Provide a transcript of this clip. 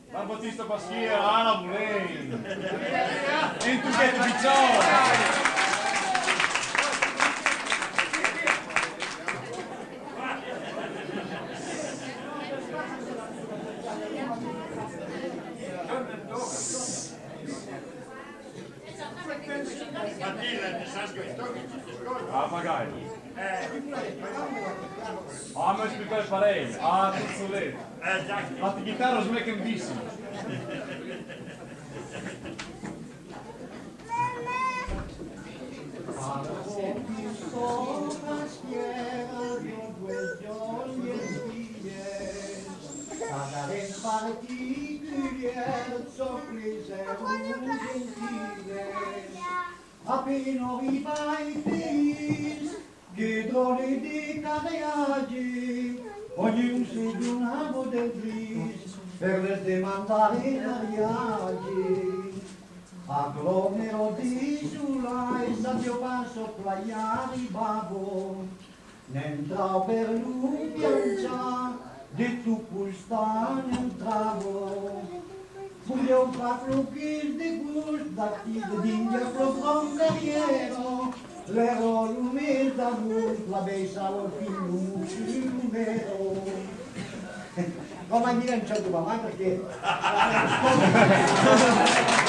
La Battista Paschia, Ana Mulei. E tu che ti picciò. Ah, magari. Ah, mi spiegare parei. Ah, tutto lì. La chitarra smecca bellissimo. Appena viva i felici, che drone di cadeaggi, ognuno si di una bodellis, per le demandare i viaggi. Agglomero di Giulai, sabbio passo plaiari babo, n'entravo per lui piancia, di tu pulsta n'entravo. Voglio farlo che di gust, da chi d'India proprio guerriero, l'ero l'umida gust, la besa lo figlio numero. Come dire un certo, ma perché?